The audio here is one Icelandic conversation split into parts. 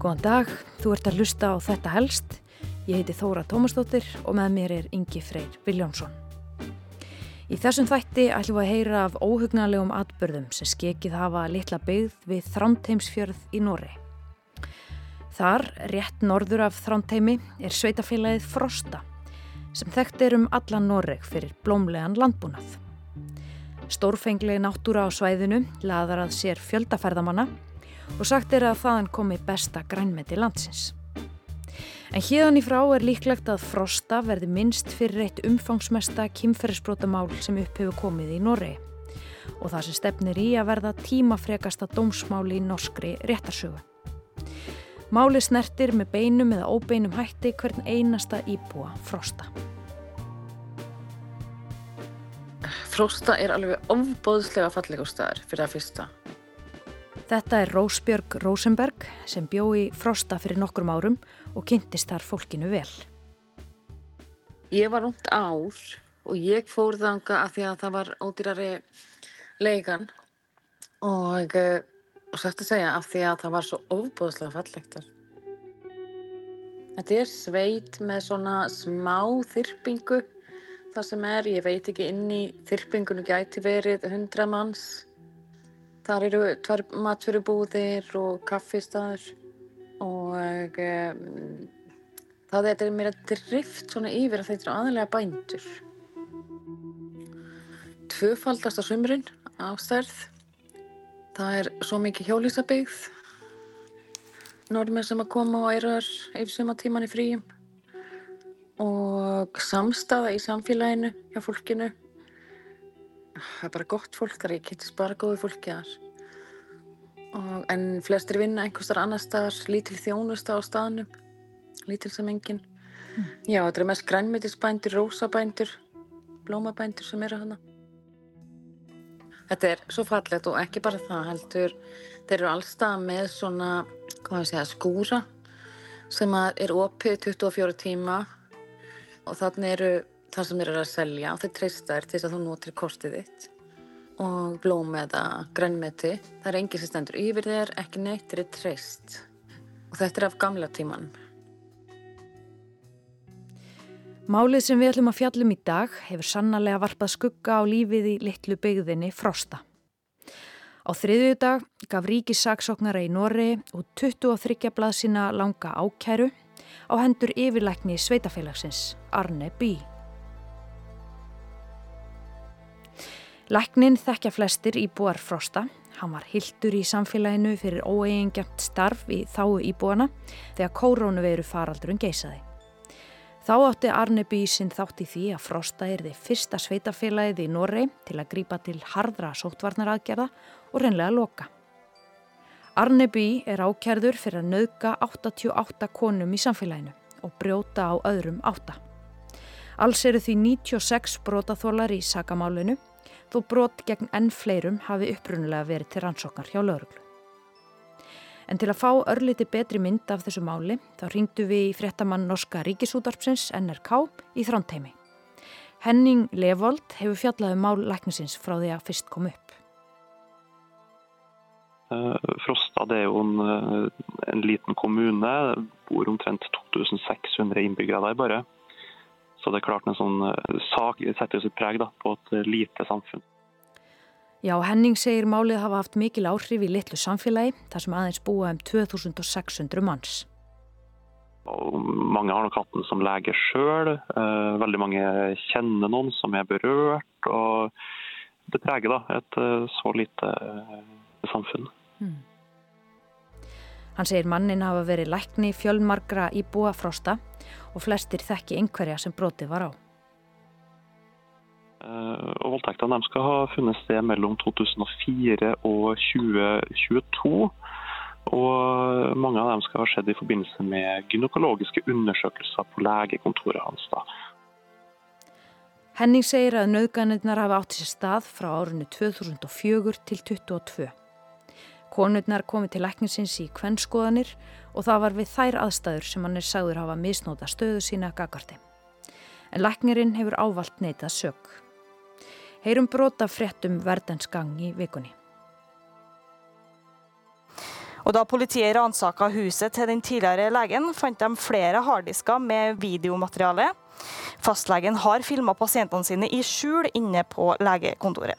Góðan dag, þú ert að hlusta á Þetta helst. Ég heiti Þóra Tómasdóttir og með mér er Ingi Freyr Vilhjálmsson. Í þessum þætti ætlum við að heyra af óhugnanlegum atburðum sem skekið hafa litla byggð við Þrándheimsfjörð í Noregi. Þar, rétt norður af Þrándheimi, er sveitafélagið Frosta, sem þekkt er allan Noreg fyrir blómlegan landbúnað. Stórfengleg náttúra á svæðinu laðar að sér fjöldaferðamanna og sagt er að þaðan komi besta grænmeti landsins. En héðan í frá er líklegt að Frosta verði minnst fyrir eitt umfangsmesta kynferðisbrotamál sem upp hefur komið í Noregi og það sem stefnir í að verða tímafrekasta dómsmáli í norskri réttarsögu. Málið snertir með beinum eða óbeinum hætti hvern einasta íbúa Frosta. Frosta er alveg ofboðslega fallegur staður fyrir að fyrsta. Þetta er Rósbjörg Rosenberg sem bjó í Frosta fyrir nokkrum árum og kynntist þar fólkinu vel. Ég var rúmt ár og ég fór þangað af því að það var ódýrari leigan og satt að segja af því að það var svo ofboðslega fallegt þar. Þetta er sveit með svona smá þyrpingu. Það sem ég veit ekki, inn í þyrpingunum gæti verið 100 manns. Þar eru 2 matvörubúðir og kaffistaður og það er mér drift svona yfir að þetta eru aðallega bændur. 2-faldast á sumrin á stærð. Það er svo mikið hjólhýsabyggð. Norðmenn sem að koma og eru yfir sumartíman í fríum. Og samstaða í samfélaginu hjá fólkinu. Það er bara gott fólk þar, ég kynntist bara góðu fólki þar. En flestir vinna einhvers staðar annars staðar, lítil þjónusta á staðnum, lítil sem engin. Já, þetta er mest grænmetisbændur, rósabændur, blómabændur sem eru þarna. Þetta er svo fallegt og ekki bara það heldur, þeir eru alls staðar með svona, skúra sem er opið 24 tíma. Og þannig eru það sem þeir eru að selja og þeir treysta þér til þess að þú notir kortið þitt og blóm eða grænmeti. Það er enginn sem stendur yfir þér, ekki neitt, þeir eru treyst. Og þetta er af gamla tímanum. Málið sem við ætlum að fjalla í dag hefur sannarlega varpað skugga á lífið í litlu byggðinni Frosta. Á þriðjudag gaf ríkissaksóknari í Noregi út 23 blaðsíðna langa ákæru á hendur yfirlækni sveitafélagsins, Arne Bye. Læknin þekkja flestir íbúar Frosta. Hann var hylltur í samfélaginu fyrir óeigingjarnt starf í þágu íbúana þegar kórónuveiru faraldurinn geisaði. Þá átti Arne Bye sinn þátt í því að Frosta yrði fyrsta sveitafélagið í Noregi til að grípa til harðra sóttvarnaraðgerða og hreinlega loka. Arne Bye er ákærður fyrir að nauðga 88 konum í samfélaginu og brjóta á öðrum 8. Alls eru því 96 brotaþolar í sakamálinu, þó brot gegn enn fleirum hafi upprunalega verið til rannsóknar hjá lögreglu. En til að fá örlítið betri mynd af þessu máli, þá hringdu við í fréttamann norska ríkisútvarpsins NRK í Þrándheimi. Henning Levold hefur fjallað mál læknisins frá því að fyrst kom upp. Frosta det er jo en liten kommune, bor omtrent 2600 innbyggere der bare. Så det er klart en sånn sak setter sitt preg på et lite samfunn. Já, Henning segir málið hafa haft mikil áhrif í litlu samfélagi, þar sem aðeins búa 2600 manns. Og mange har nok hatt den som lege selv, veldig mange kjenner noen som er berørt, og det preger et så lite samfunn. Hann segir mannin hafa verið lækni fjölmargra íbúa Frosta og flestir þekki einhverja sem brotið var á. Og voldtektene skal ha funnet sted mellom 2004 og 2022, og mange av dem skal ha skjedd i forbindelse med gynekologiske undersøkelser på legekontoret hans da. Henning segir að nauðganirnar hafa átt sér stað frá árinu 2004 til 2022. Konurnar komu til læknisins í kvenskoðanir og það var við þær aðstæður sem hann sagður hafa misnóta stöðu sína gagnvart þeim. En læknirinn hefur ávallt neitað sök. Heyrum brot af fréttum Verdens gang í vikunni. Og da politiet ransaket huset til den tidligere legen, fant de flere harddisker med videomateriale. Fastlegen har filmet pasientene sine i skjul inne på legekontoret.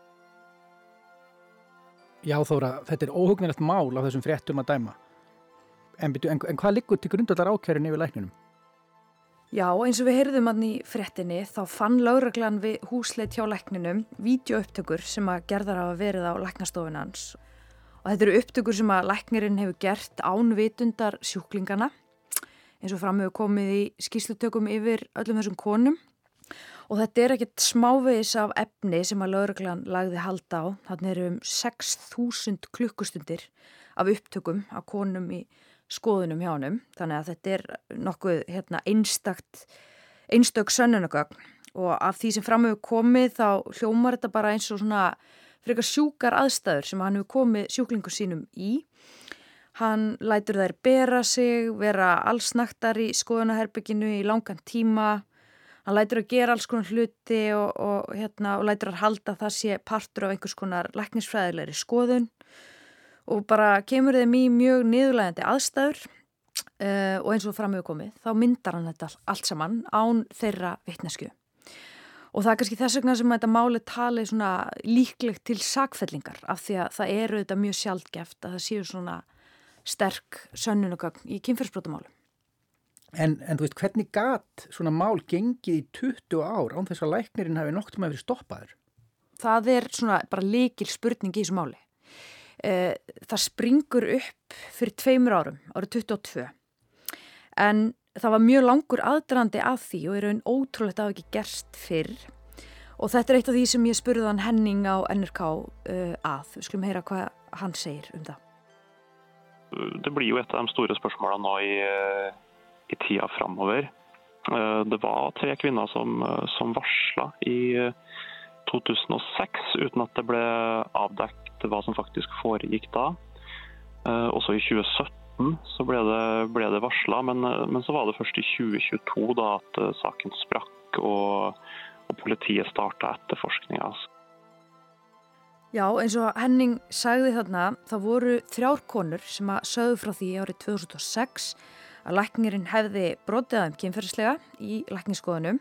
Já, Þóra, þetta óhugnilegt mál af þessum fréttum að dæma. En hvað liggur til grundvallar ákærunni yfir lækninum? Já, eins og við heyrðum hann í fréttinni þá fann lögreglan við húsleit hjá lækninum vídeóupptökur sem að gerðar hafa verið á læknastofun hans. Og þetta eru upptökur sem að læknirinn hefur gert án vitundar sjúklingana, eins og fram hefur komið í skýrslutökum yfir öllum þessum konum. Og þetta er ekkert smávegis af efni sem að lögreglan lagði halda á. Þannig eru 6.000 klukkustundir af upptökum af konum í skoðunum hjá honum. Þannig að þetta er nokkuð einstök sönnunargögn. Og af því sem fram hefur komið þá hljómar þetta bara eins og svona frekar sjúkar aðstæður sem hann hefur komið sjúklingum sínum í. Hann lætur þær bera sig, vera allsnaktar í skoðunarherberginu í langan tíma. Hann lætur að gera alls konar hluti og lætur að halda það sé partur af einhvers konar læknisfræðilegri skoðun og bara kemur þeim í mjög niðurlægjandi aðstæður og eins og fram hefur komið, þá myndar hann þetta allt saman án þeirra vitneskju. Og það er kannski þess vegna sem þetta máli tali svona líklegt til sakfellingar af því að það eru þetta mjög sjaldgæft að það séu svona sterk sönnunargögn í kynferðisbrotamálum. En þú veist, hvernig gat svona mál gengið í 20 ár án þess að læknirinn hafi nokkuð með verið stoppaður? Það er svona bara lykil spurning í þessu máli. Það springur upp fyrir 2 árum, árið 22. En það var mjög langur aðdragandi að því og er raun ótrúlegt að ekki gerst fyrr. Og þetta er eitt af því sem ég spurði hann Henning á NRK að. Við skulum heyra hvað hann segir það. Det blir jo et av de store spørsmålene nå i tida framover. Det var 3 kvinner som varslet i 2006 uten at det ble avdekt hva som faktisk foregikk da. Også i 2017 så ble det varslet, men så var det først i 2022 da at saken sprakk og politiet startet etterforskningen. Já, eins og Henning sagði þarna, það voru 3 konur sem að sögðu frá því árið 2006 að læknirinn hefði brotið þeim kynferðislega í læknisskoðunum.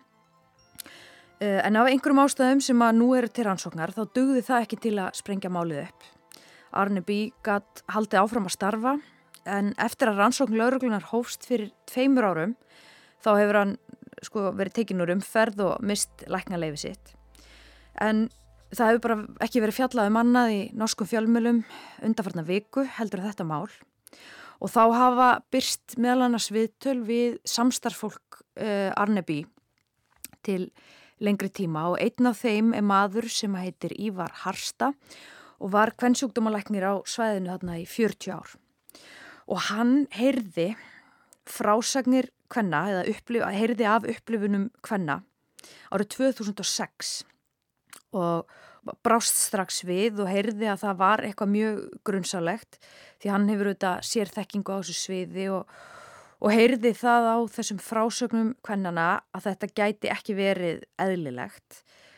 En af einhverjum ástæðum sem að nú eru til rannsóknar þá dugði það ekki til að sprengja málið upp. Arne B. gat haldið áfram að starfa en eftir að rannsókn lögreglunar hófst fyrir 2 árum þá hefur hann verið tekinn úr umferð og mist læknaleyfi sitt. En það hefur bara ekki verið fjallað annað í norskum fjölmiðlum undanfarna viku heldur þetta mál. Og þá hafa birst meðal annars viðtöl við samstarfsfólk Arne B. til lengri tíma og einn af þeim er maður sem heitir Ívar Harsta og var kvensjúkdómalæknir á svæðinu þarna í 40 ár. Og hann heyrði frásagnir kvenna eða heyrði af upplifunum kvenna árið 2006 og brást strax við og heyrði að það var eitthvað mjög grunnsalegt því hann hefur auðvitað sérþekkingu á þessu sviði og heyrði það á þessum frásögnum kvennana að þetta gæti ekki verið eðlilegt.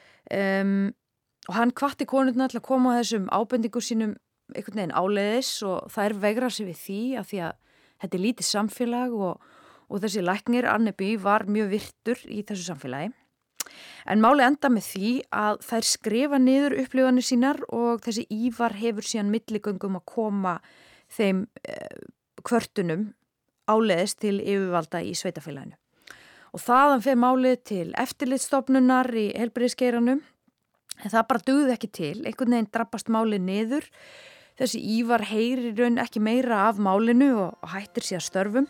Og hann hvatti konurnar til að koma að þessum ábendingum sínum einhvern veginn áleiðis og þær veigra sig við því að þetta er lítið samfélag og þessi læknir Arne B. var mjög virtur í þessu samfélagi. En máli enda með því að þær skrifa niður upplifanir sínar og þessi Ívar hefur síðan milligöngum að koma þeim kvörtunum áleiðis til yfirvalda í sveitafélaginu. Og þaðan fer málið til eftirlitsstofnunar í heilbrigðisgeiranum en það bara dugði ekki til, einhvern veginn drabbast málið niður. Þessi Ívar heyrir í raun ekki meira af málinu og hættir síðan störfum.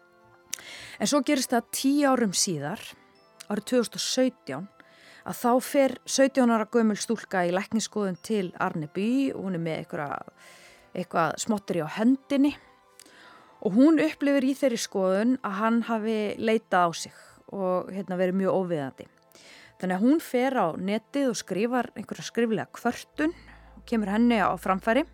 En svo gerist það 10 árum síðar, árið 2017, að þá fer 17 ára gömul stúlka í læknisskoðun til Arne B. og hún er með eitthvað smotteri á höndinni og hún upplifir í þeirri skoðun að hann hafi leitað á sig og verið mjög óviðandi. Þannig að hún fer á netið og skrifar einhverja skriflega kvörtun og kemur henni á framfæri.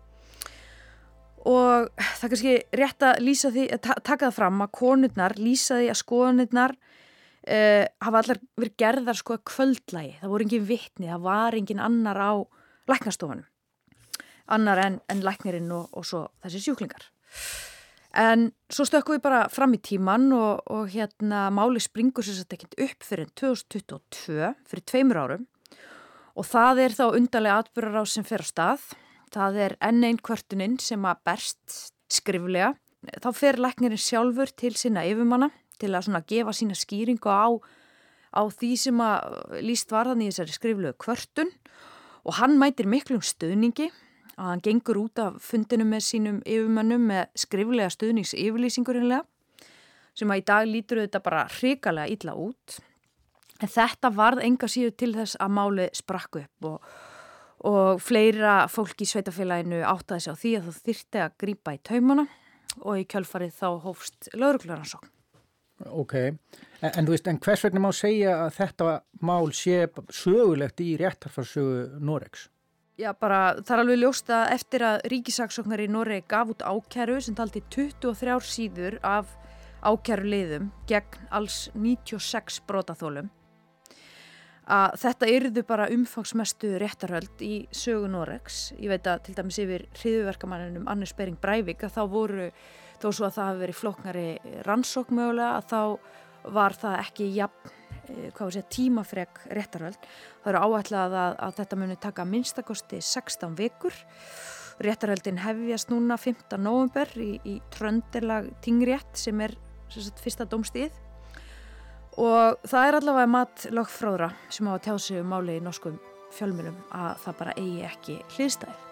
Og það er kannski rétt að lýsa því, taka það fram að konurnar lýsa því að skoðanirnar hafa allar verið gerðar kvöldlægi. Það voru engin vitni, það var engin annar á læknastofunum. annar en læknirinn og svo þessi sjúklingar. En svo stökkum við bara fram í tíman og máli springur sér satt ekkert upp fyrir 2022, fyrir 2 árum og það þá undarlega atburðarás sem fer á stað. Það enn ein kvörtunin sem að berst skriflega. Þá fer læknirinn sjálfur til sinna yfirmanna til að svona gefa sína skýringu á því sem að lýst var þannig í þessari skriflegu kvörtun og hann mætir miklum stuðningi. Að hann gengur út af fundinu með sínum yfirmönnum með skriflega stuðningsyfirlýsingur sem að í dag lítur þetta bara hrikalega illa út. En þetta varð enga síður til þess að málið sprakk upp og fleira fólk í sveitafélaginu áttaði sig á því að það þyrfti að grípa í taumana og í kjölfarið þá hófst lögreglurannsókn. Ok, en þú veist, en hvers vegna má segja að þetta mál sé sögulegt í réttarfarssögu Noregs? Já, bara það alveg ljóst að eftir að ríkissaksóknari í Noregi gaf út ákæru sem taldi 23 síður af ákæruliðum gegn alls 96 brotaþolum að þetta yrðu bara umfangsmestu réttarhöld í sögu Noregs. Ég veit að til dæmis yfir hryðjuverkamanninum Anders Behring Breivik að þá voru, þó svo að það hafi verið flóknari rannsókn mögulega, að þá var það ekki jafn tímafrek réttarhöld. Það eru áætlað að þetta muni taka minnstakosti 16 vikur. Réttarhöldin hefjast núna 5. nóvember í Trøndelag Tingrétt sem fyrsta dómstigið. Og það allavega mat lögfróðra sem hafa tjáð sig máli í norskum fjölmiðlum að það bara eigi ekki hliðstæður.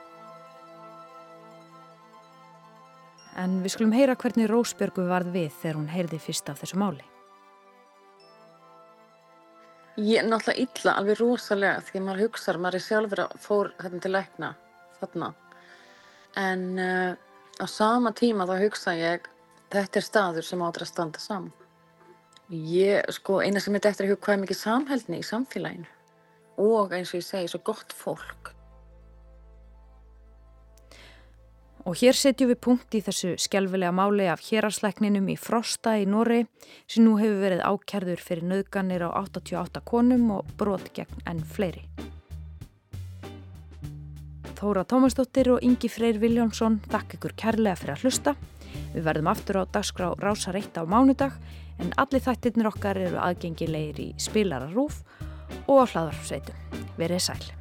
En við skulum heyra hvernig Rósbjörgu varð við þegar hún heyrði fyrst af þessu máli. Ég náttúrulega illa, alveg rosalega, því maður hugsar, maður sjálfur að fór til lækna þarna. En á sama tíma þá hugsa ég, þetta staður sem áttur að standa saman. Eina sem eftir að hugsa hvað mikið samheldni í samfélaginu. Og eins og ég segi, svo gott fólk. Og hér setjum við punkt í þessu skelfilega máli af héraðslækninum í Frosta í Noregi sem nú hefur verið ákærður fyrir nauðganir á 88 konum og brot gegn enn fleiri. Þóra Tómasdóttir og Ingi Freyr Vilhjálmsson þakka ykkur kærlega fyrir að hlusta. Við verðum aftur á dagskrá Rásar 1 á mánudag en allir þættirnir okkar eru aðgengilegir í spilara RÚV og á hlaðvarpsveitum. Verið sæl.